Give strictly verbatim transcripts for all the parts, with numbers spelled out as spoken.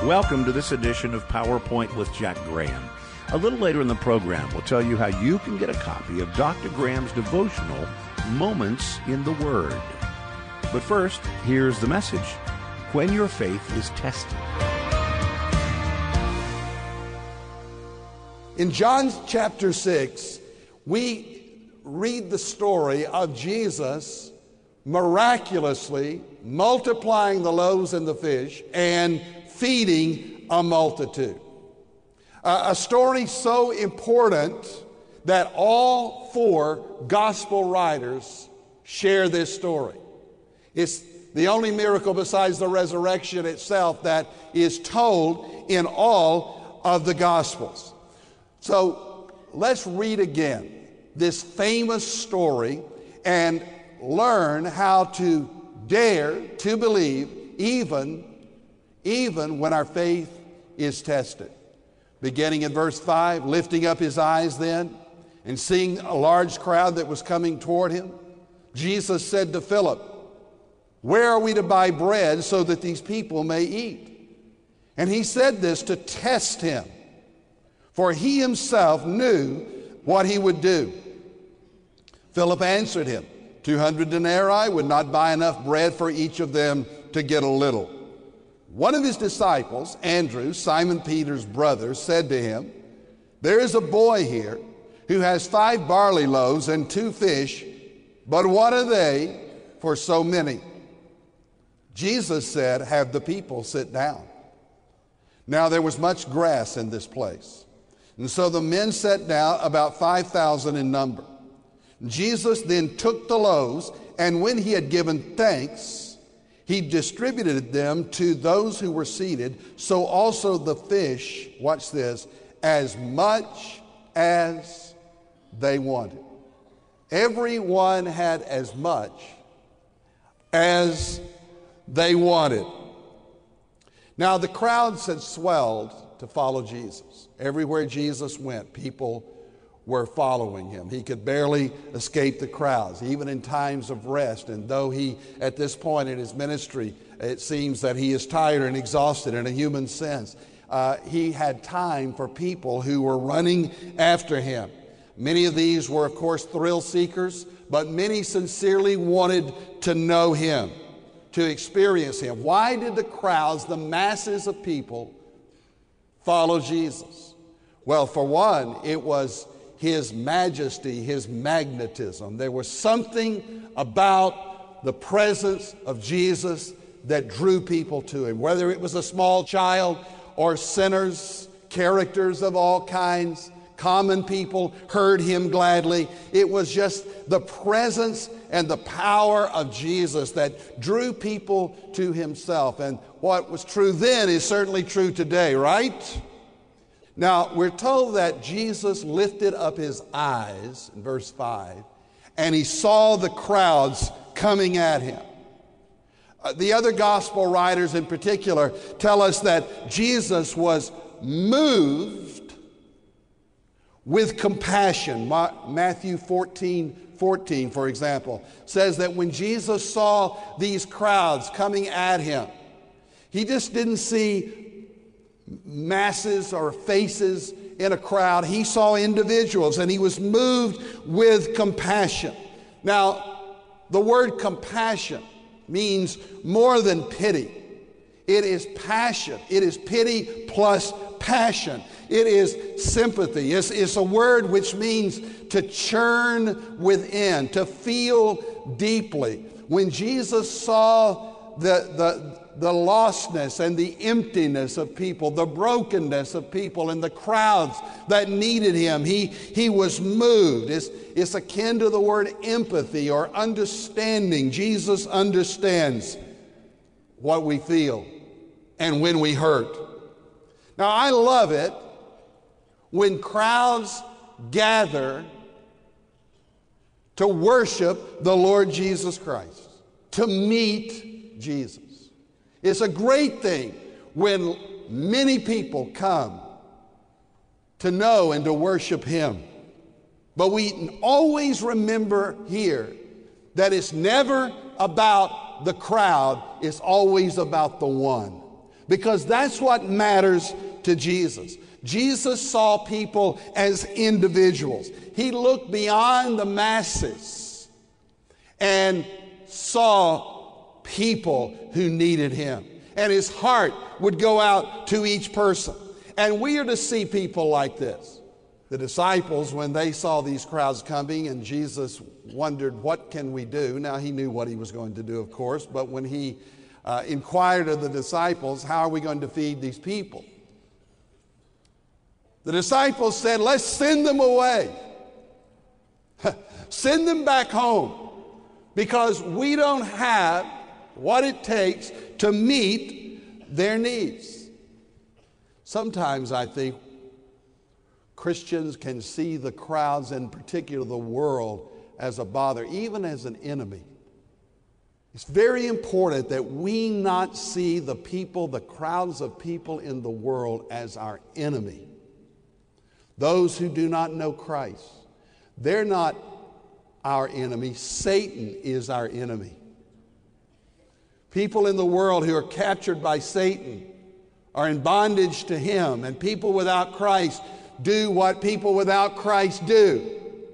Welcome to this edition of PowerPoint with Jack Graham. A little later in the program, we'll tell you how you can get a copy of Doctor Graham's devotional, Moments in the Word. But first, here's the message: when your faith is tested. In John chapter six, we read the story of Jesus miraculously multiplying the loaves and the fish and feeding a multitude. Uh, a story so important that all four gospel writers share this story. It's the only miracle besides the resurrection itself that is told in all of the gospels. So let's read again this famous story and learn how to dare to believe even even when our faith is tested. Beginning in verse five, lifting up his eyes then, and seeing a large crowd that was coming toward him, Jesus said to Philip, "Where are we to buy bread so that these people may eat?" And he said this to test him, for he himself knew what he would do. Philip answered him, Two hundred denarii would not buy enough bread for each of them to get a little. One of his disciples, Andrew, Simon Peter's brother, said to him, "There is a boy here who has five barley loaves and two fish, but what are they for so many?" Jesus said, "Have the people sit down." Now there was much grass in this place, and so the men sat down, about five thousand in number. Jesus then took the loaves, and when he had given thanks, he distributed them to those who were seated, so also the fish, watch this, as much as they wanted. Everyone had as much as they wanted. Now the crowds had swelled to follow Jesus. Everywhere Jesus went, people were following him. He could barely escape the crowds, even in times of rest. And though he, at this point in his ministry, it seems that he is tired and exhausted in a human sense, uh, he had time for people who were running after him. Many of these were, of course, thrill seekers, but many sincerely wanted to know him, to experience him. Why did the crowds, the masses of people, follow Jesus? Well, for one, it was his majesty, his magnetism. There was something about the presence of Jesus that drew people to him, whether it was a small child or sinners, characters of all kinds, common people heard him gladly. It was just the presence and the power of Jesus that drew people to himself. And what was true then is certainly true today, right? Now, we're told that Jesus lifted up his eyes, in verse five, and he saw the crowds coming at him. Uh, the other gospel writers in particular tell us that Jesus was moved with compassion. Ma- Matthew fourteen fourteen, for example, says that when Jesus saw these crowds coming at him, he just didn't see masses or faces in a crowd. He saw individuals, and he was moved with compassion. Now, the word compassion means more than pity. It is passion. It is pity plus passion. It is sympathy. It's, it's a word which means to churn within, to feel deeply. When Jesus saw the, the the lostness and the emptiness of people, the brokenness of people, and the crowds that needed him, he, he was moved. It's, it's akin to the word empathy or understanding. Jesus understands what we feel and when we hurt. Now, I love it when crowds gather to worship the Lord Jesus Christ, to meet Jesus. It's a great thing when many people come to know and to worship him. But we always remember here that it's never about the crowd, it's always about the one. because that's what matters to Jesus. Jesus saw people as individuals. He looked beyond the masses and saw people who needed him. And his heart would go out to each person. And we are to see people like this. The disciples, when they saw these crowds coming and Jesus wondered, what can we do? Now, he knew what he was going to do, of course, but when he uh, inquired of the disciples, how are we going to feed these people? The disciples said, let's send them away. Send them back home, because we don't have what it takes to meet their needs. Sometimes I think Christians can see the crowds, in particular the world, as a bother, even as an enemy. It's very important that we not see the people, the crowds of people in the world, as our enemy. Those who do not know Christ, they're not our enemy. Satan is our enemy. People in the world who are captured by Satan are in bondage to him, and people without Christ do what people without Christ do.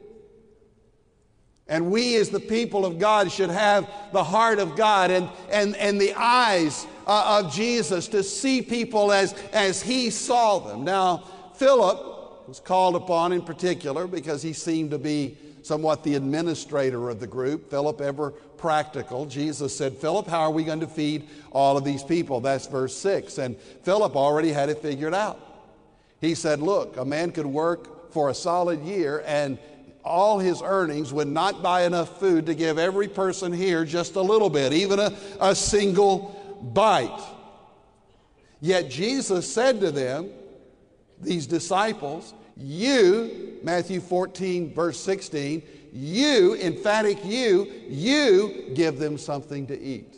And we as the people of God should have the heart of God and, and, and the eyes uh, of Jesus to see people as, as he saw them. Now, Philip was called upon in particular because he seemed to be somewhat the administrator of the group. Philip, ever practical. Jesus said, Philip, how are we going to feed all of these people? That's verse six. And Philip already had it figured out. He said, look, a man could work for a solid year and all his earnings would not buy enough food to give every person here just a little bit, even a, a single bite. Yet Jesus said to them, these disciples, you, Matthew fourteen, verse sixteen, you, emphatic you, you give them something to eat.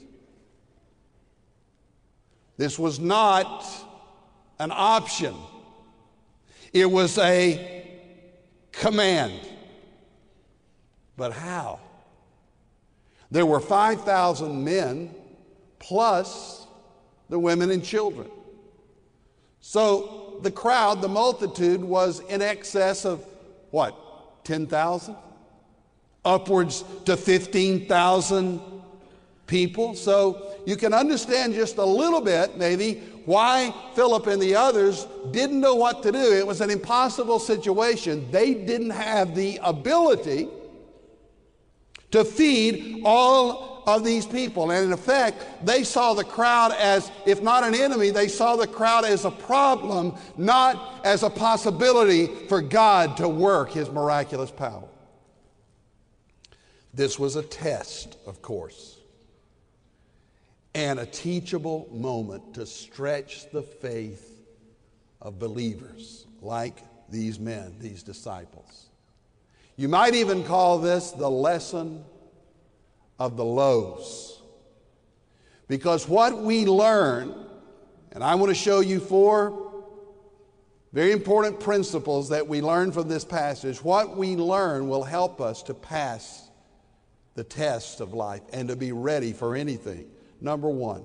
This was not an option. It was a command. But how? There were five thousand men plus the women and children. So the crowd, the multitude, was in excess of what? ten thousand? Upwards to fifteen thousand people. So you can understand just a little bit, maybe, why Philip and the others didn't know what to do. It was an impossible situation. They didn't have the ability to feed all of these people. And in effect, they saw the crowd as, if not an enemy, they saw the crowd as a problem, not as a possibility for God to work his miraculous power. This was a test, of course, and a teachable moment to stretch the faith of believers like these men, these disciples. You might even call this the lesson of the loaves. Because what we learn, and I want to show you four very important principles that we learn from this passage. What we learn will help us to pass the test of life and to be ready for anything. Number one,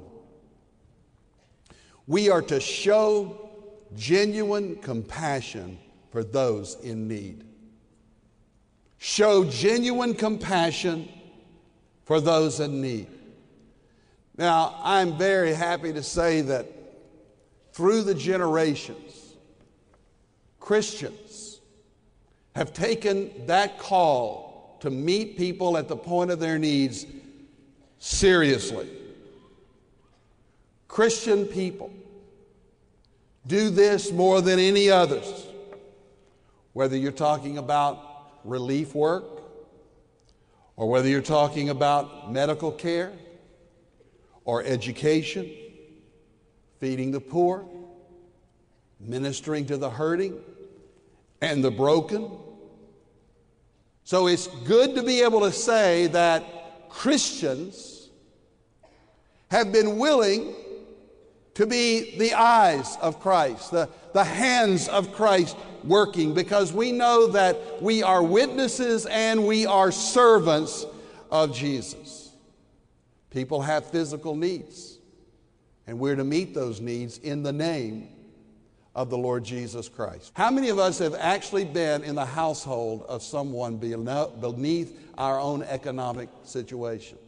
we are to show genuine compassion for those in need. Show genuine compassion for those in need. Now, I'm very happy to say that through the generations, Christians have taken that call to meet people at the point of their needs seriously. Christian people do this more than any others, whether you're talking about relief work, or whether you're talking about medical care, or education, feeding the poor, ministering to the hurting and the broken. So it's good to be able to say that Christians have been willing to be the eyes of Christ, the, the hands of Christ working, because we know that we are witnesses and we are servants of Jesus. People have physical needs, And we're to meet those needs in the name of the Lord Jesus Christ. How many of us have actually been in the household of someone beneath our own economic situation?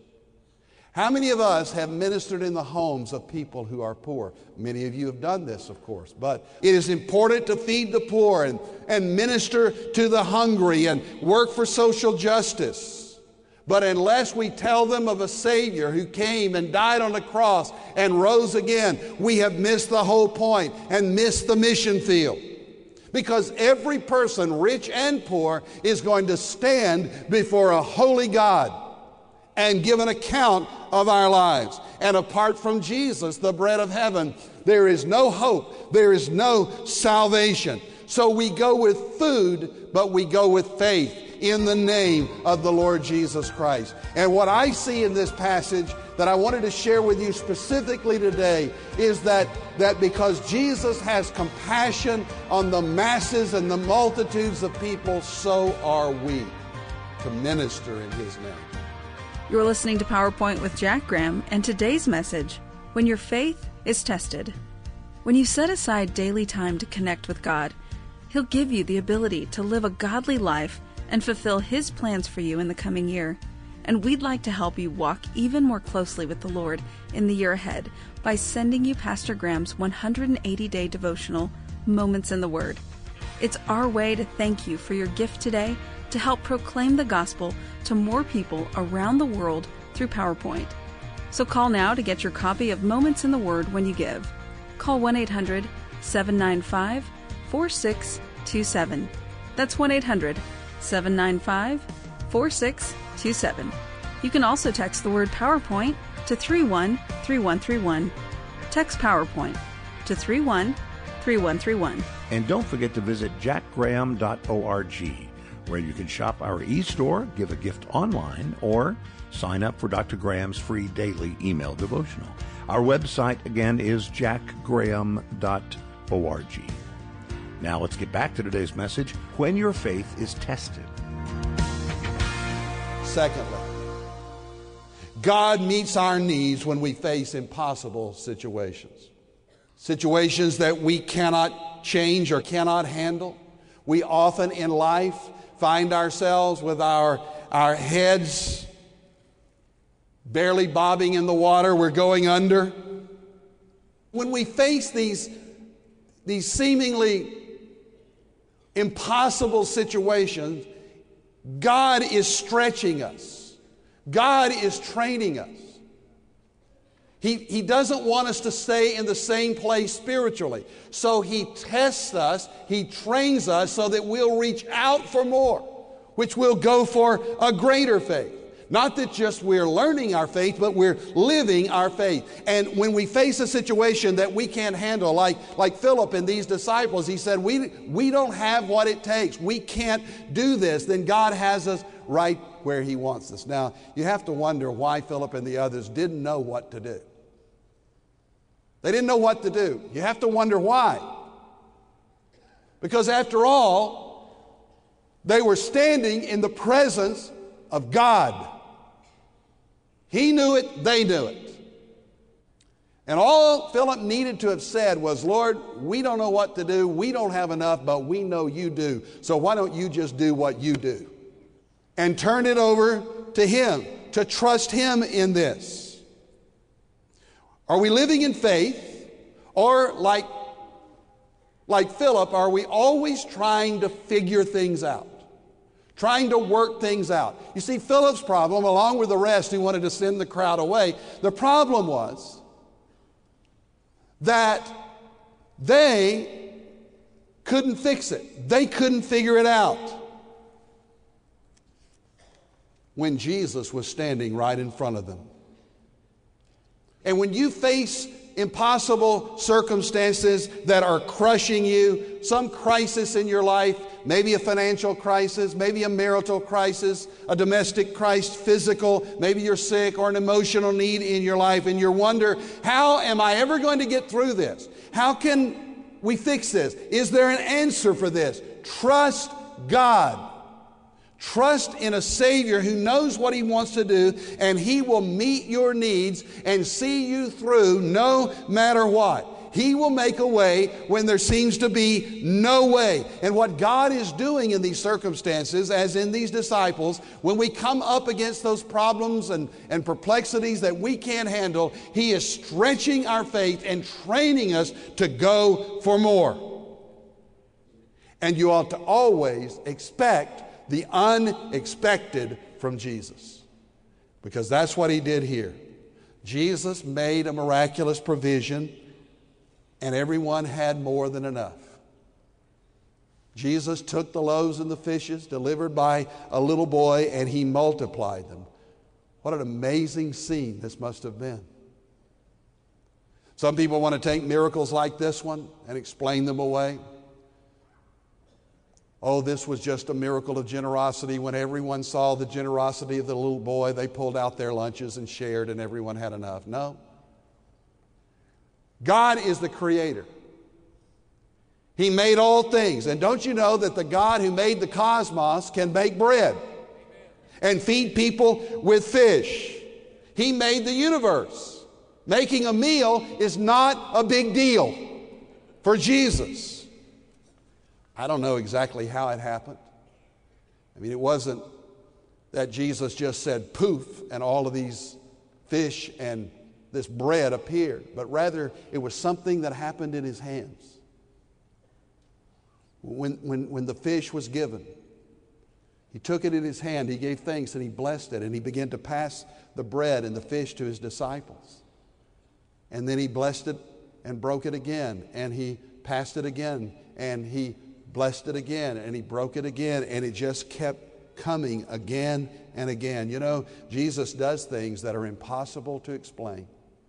How many of us have ministered in the homes of people who are poor? Many of you have done this, of course, but it is important to feed the poor and, and minister to the hungry and work for social justice. But unless we tell them of a Savior who came and died on the cross and rose again, we have missed the whole point and missed the mission field. Because every person, rich and poor, is going to stand before a holy God and give an account of our lives. And apart from Jesus, the bread of heaven, there is no hope, there is no salvation. So we go with food, but we go with faith in the name of the Lord Jesus Christ. And what I see in this passage that I wanted to share with you specifically today is that, that because Jesus has compassion on the masses and the multitudes of people, so are we to minister in His name. You're listening to PowerPoint with Jack Graham, and today's message, when your faith is tested. When you set aside daily time to connect with God, He'll give you the ability to live a godly life and fulfill His plans for you in the coming year. And we'd like to help you walk even more closely with the Lord in the year ahead by sending you Pastor Graham's one hundred eighty day devotional, Moments in the Word. It's our way to thank you for your gift today to help proclaim the gospel to more people around the world through PowerPoint. So call now to get your copy of Moments in the Word when you give. Call one eight hundred, seven nine five, four six two seven. That's one eight hundred, seven nine five, four six two seven. You can also text the word PowerPoint to three one three one three one. Text PowerPoint to three one three one three one. And don't forget to visit jack graham dot org, where you can shop our e-store, give a gift online, or sign up for Doctor Graham's free daily email devotional. Our website, again, is jack graham dot org. Now let's get back to today's message, When Your Faith is Tested. Secondly, God meets our needs when we face impossible situations. Situations that we cannot change or cannot handle. We often in life find ourselves with our, our heads barely bobbing in the water. We're going under. When we face these, these seemingly impossible situations, God is stretching us. God is training us. He, he doesn't want us to stay in the same place spiritually. So He tests us, He trains us so that we'll reach out for more, which will go for a greater faith. Not that just we're learning our faith, but we're living our faith. And when we face a situation that we can't handle, like, like Philip and these disciples, he said, we, we don't have what it takes. We can't do this. Then God has us right where He wants us. Now, you have to wonder why Philip and the others didn't know what to do. They didn't know what to do. You have to wonder why. Because after all, they were standing in the presence of God. He knew it, they knew it. And all Philip needed to have said was, Lord, we don't know what to do. We don't have enough, but we know You do. So why don't You just do what You do? And turn it over to Him, to trust Him in this. Are we living in faith? Or like, like Philip, are we always trying to figure things out? Trying to work things out. You see, Philip's problem, along with the rest who wanted to send the crowd away, the problem was that they couldn't fix it. They couldn't figure it out. When Jesus was standing right in front of them. And when you face impossible circumstances that are crushing you, some crisis in your life, maybe a financial crisis, maybe a marital crisis, a domestic crisis, physical, maybe you're sick, or an emotional need in your life, and you wonder, how am I ever going to get through this? How can we fix this? Is there an answer for this? Trust God. Trust in a Savior who knows what He wants to do, and He will meet your needs and see you through no matter what. He will make a way when there seems to be no way. And what God is doing in these circumstances, as in these disciples, when we come up against those problems and, and perplexities that we can't handle, He is stretching our faith and training us to go for more. And you ought to always expect the unexpected from Jesus, because that's what He did here. Jesus made a miraculous provision, and everyone had more than enough. Jesus took the loaves and the fishes delivered by a little boy, and He multiplied them. What an amazing scene this must have been. Some people want to take miracles like this one and explain them away. Oh, this was just a miracle of generosity. When everyone saw the generosity of the little boy, they pulled out their lunches and shared, and everyone had enough. No. God is the Creator. He made all things. And don't you know that the God who made the cosmos can make bread and feed people with fish? He made the universe. Making a meal is not a big deal for Jesus. I don't know exactly how it happened. I mean, it wasn't that Jesus just said poof and all of these fish and this bread appeared, but rather it was something that happened in His hands. When, when, when the fish was given, He took it in His hand, He gave thanks, and He blessed it, and He began to pass the bread and the fish to His disciples. And then He blessed it and broke it again, and He passed it again, and He blessed it again, and He broke it again, and it just kept coming again and again. You know, Jesus does things that are impossible to explain.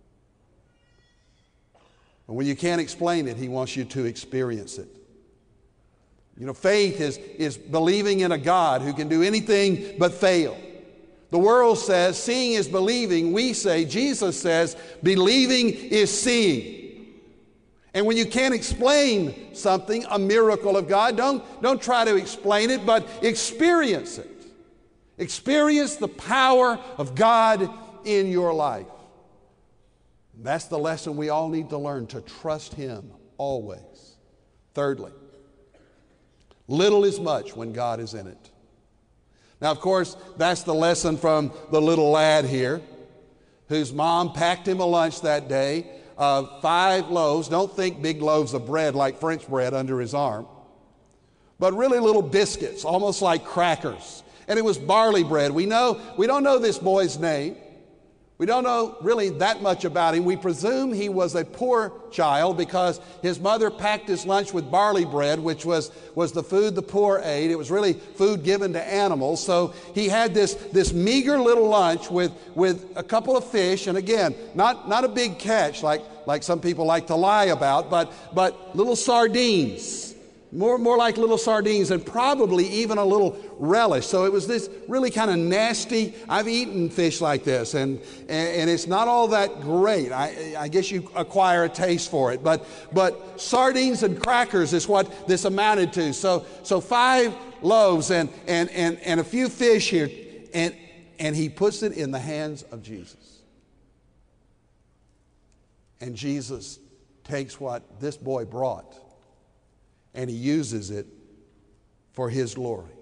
And when you can't explain it, He wants you to experience it. You know, faith is, is believing in a God who can do anything but fail. The world says seeing is believing. We say, Jesus says, believing is seeing. And when you can't explain something, a miracle of God, don't, don't try to explain it, but experience it. Experience the power of God in your life. That's the lesson we all need to learn, to trust Him always. Thirdly, little is much when God is in it. Now, of course, that's the lesson from the little lad here, whose mom packed him a lunch that day. Uh, five loaves. Don't think big loaves of bread like French bread under his arm, but really little biscuits, almost like crackers. And it was barley bread. We know, we don't know this boy's name. We don't know really that much about him. We presume he was a poor child because his mother packed his lunch with barley bread, which was, was the food the poor ate. It was really food given to animals. So he had this, this meager little lunch with, with a couple of fish. And again, not, not a big catch like, like some people like to lie about, but, but little sardines. More, more like little sardines, and probably even a little relish. So it was this really kind of nasty. I've eaten fish like this, and, and, and it's not all that great. I, I guess you acquire a taste for it. But, but sardines and crackers is what this amounted to. So, so five loaves and, and, and, and a few fish here, and, and he puts it in the hands of Jesus. And Jesus takes what this boy brought, and He uses it for His glory.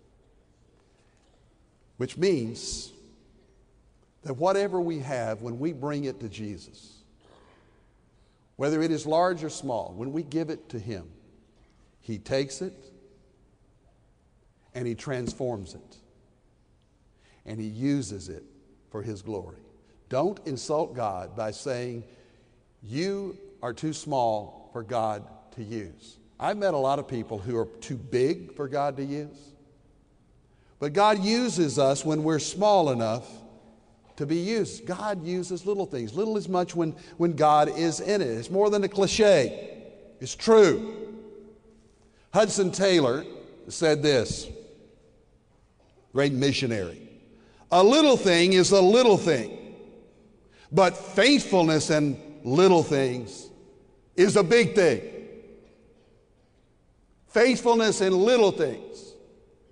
Which means that whatever we have, when we bring it to Jesus, whether it is large or small, when we give it to Him, He takes it and He transforms it. And He uses it for His glory. Don't insult God by saying, you are too small for God to use. I've met a lot of people who are too big for God to use. But God uses us when we're small enough to be used. God uses little things. Little is much when, when God is in it. It's more than a cliche. It's true. Hudson Taylor said this, great missionary. A little thing is a little thing, but faithfulness in little things is a big thing. Faithfulness in little things,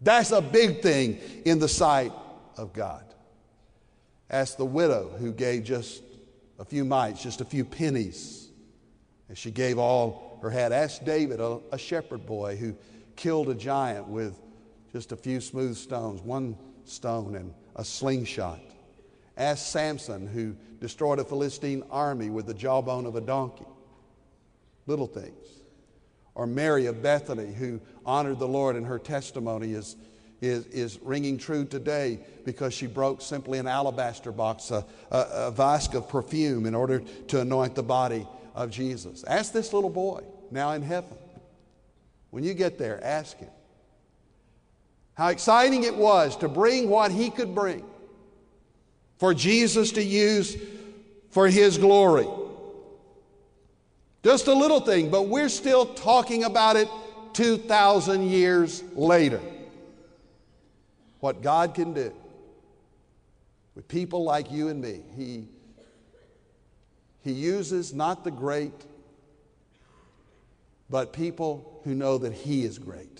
That's a big thing in the sight of God. Ask the widow who gave just a few mites, just a few pennies, and she gave all her had. Ask David, a, a shepherd boy who killed a giant with just a few smooth stones, one stone and a slingshot. Ask Samson, who destroyed a Philistine army with the jawbone of a donkey. Little things. Or Mary of Bethany, who honored the Lord, and her testimony is, is, is ringing true today because she broke simply an alabaster box, a, a, a visk of perfume, in order to anoint the body of Jesus. Ask this little boy now in heaven. When you get there, ask him how exciting it was to bring what he could bring for Jesus to use for his glory. Just a little thing, but we're still talking about it two thousand years later. What God can do with people like you and me. He, he uses not the great, but people who know that He is great.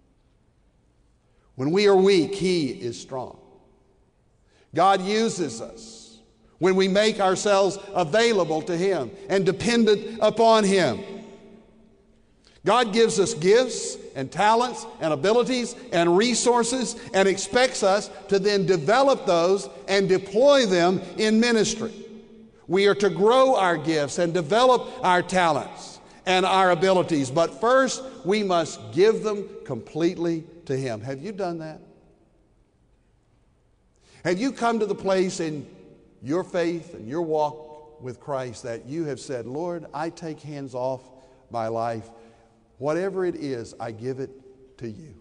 When we are weak, He is strong. God uses us when we make ourselves available to Him and dependent upon Him. God gives us gifts and talents and abilities and resources and expects us to then develop those and deploy them in ministry. We are to grow our gifts and develop our talents and our abilities, but first we must give them completely to Him. Have you done that? Have you come to the place in your faith and your walk with Christ that you have said, Lord, I take hands off my life. Whatever it is, I give it to you.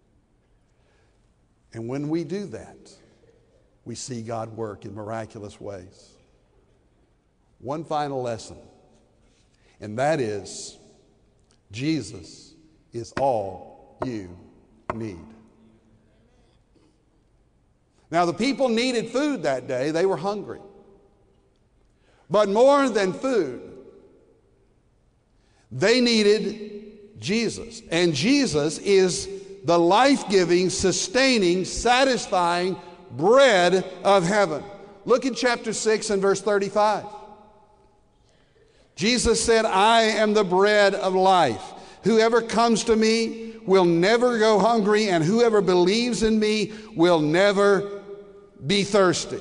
And when we do that, we see God work in miraculous ways. One final lesson, and that is, Jesus is all you need. Now, the people needed food that day. They were hungry. But more than food, they needed Jesus. And Jesus is the life-giving, sustaining, satisfying bread of heaven. Look at chapter six and verse thirty-five. Jesus said, I am the bread of life. Whoever comes to me will never go hungry, and whoever believes in me will never be thirsty.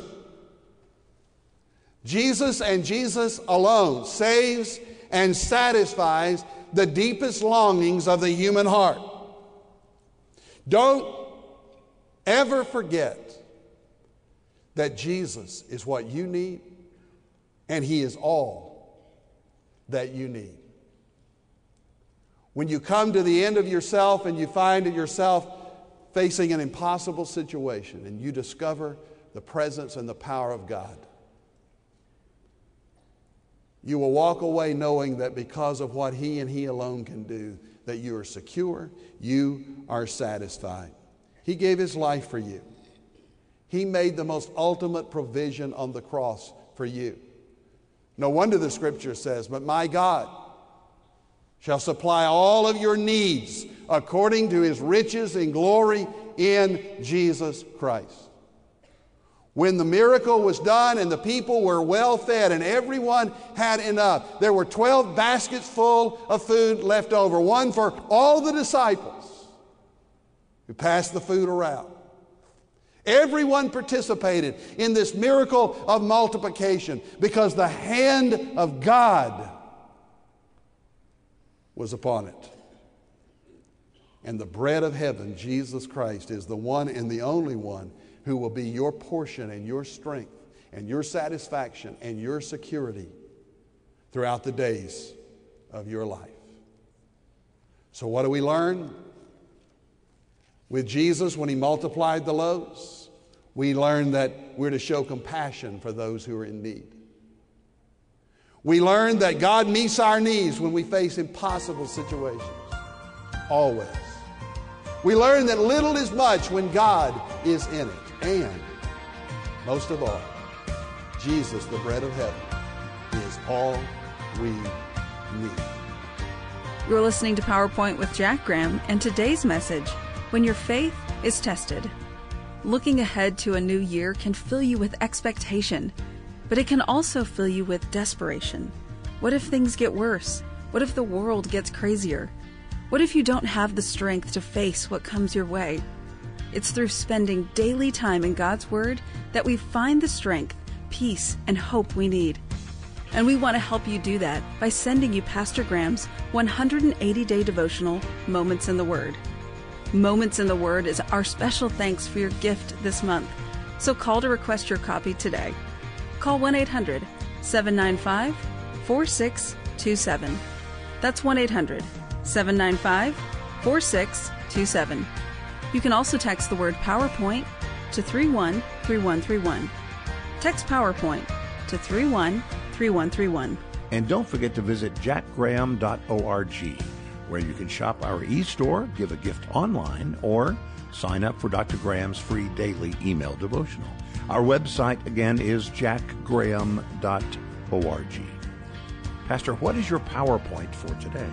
Jesus and Jesus alone saves and satisfies the deepest longings of the human heart. Don't ever forget that Jesus is what you need, and He is all that you need. When you come to the end of yourself and you find yourself facing an impossible situation and you discover the presence and the power of God, you will walk away knowing that because of what He and He alone can do, that you are secure, you are satisfied. He gave His life for you. He made the most ultimate provision on the cross for you. No wonder the Scripture says, but my God shall supply all of your needs according to His riches and glory in Jesus Christ. When the miracle was done and the people were well fed and everyone had enough, there were twelve baskets full of food left over, one for all the disciples who passed the food around. Everyone participated in this miracle of multiplication because the hand of God was upon it. And the bread of heaven, Jesus Christ, is the one and the only one who will be your portion and your strength and your satisfaction and your security throughout the days of your life. So what do we learn? With Jesus, when He multiplied the loaves, we learn that we're to show compassion for those who are in need. We learn that God meets our needs when we face impossible situations. Always. We learn that little is much when God is in it. And most of all, Jesus, the bread of heaven, is all we need. You're listening to PowerPoint with Jack Graham, and today's message, when your faith is tested. Looking ahead to a new year can fill you with expectation, but it can also fill you with desperation. What if things get worse? What if the world gets crazier? What if you don't have the strength to face what comes your way? It's through spending daily time in God's Word that we find the strength, peace, and hope we need. And we want to help you do that by sending you Pastor Graham's one hundred eighty day devotional, Moments in the Word. Moments in the Word is our special thanks for your gift this month. So call to request your copy today. Call one eight hundred, seven nine five, four six two seven. That's one eight hundred, seven nine five, four six two seven. You can also text the word PowerPoint to three one three one three one. Text PowerPoint to three one three one three one. And don't forget to visit jack graham dot org, where you can shop our e-store, give a gift online, or sign up for Doctor Graham's free daily email devotional. Our website, again, is jack graham dot org. Pastor, what is your PowerPoint for today?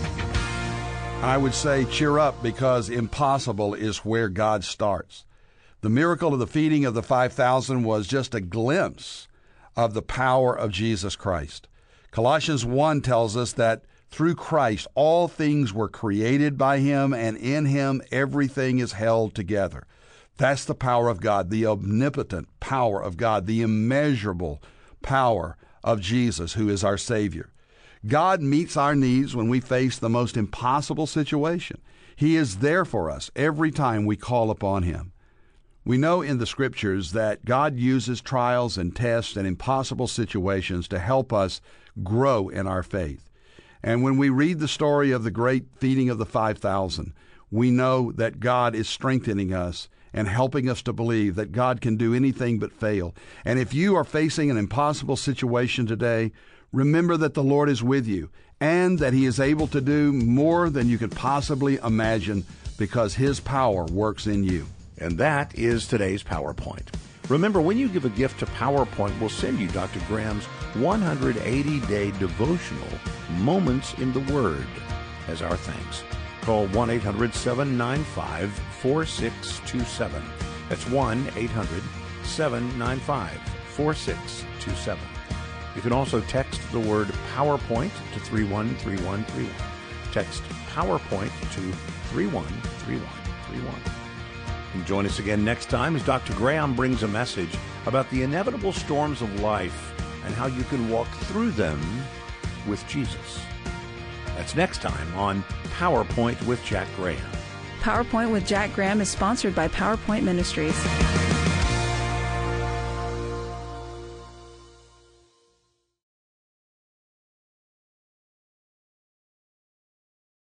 I would say cheer up, because impossible is where God starts. The miracle of the feeding of the five thousand was just a glimpse of the power of Jesus Christ. Colossians one tells us that through Christ all things were created by Him, and in Him everything is held together. That's the power of God, the omnipotent power of God, the immeasurable power of Jesus, who is our Savior. God meets our needs when we face the most impossible situation. He is there for us every time we call upon Him. We know in the Scriptures that God uses trials and tests and impossible situations to help us grow in our faith. And when we read the story of the great feeding of the five thousand, we know that God is strengthening us and helping us to believe that God can do anything but fail. And if you are facing an impossible situation today, remember that the Lord is with you and that He is able to do more than you could possibly imagine, because His power works in you. And that is today's PowerPoint. Remember, when you give a gift to PowerPoint, we'll send you Doctor Graham's one hundred eighty day devotional, Moments in the Word, as our thanks. Call one eight hundred, seven nine five, four six two seven. That's one eight hundred, seven nine five, four six two seven. You can also text the word PowerPoint to three one three one three one. Text PowerPoint to three one three one three one. And join us again next time as Doctor Graham brings a message about the inevitable storms of life and how you can walk through them with Jesus. That's next time on PowerPoint with Jack Graham. PowerPoint with Jack Graham is sponsored by PowerPoint Ministries.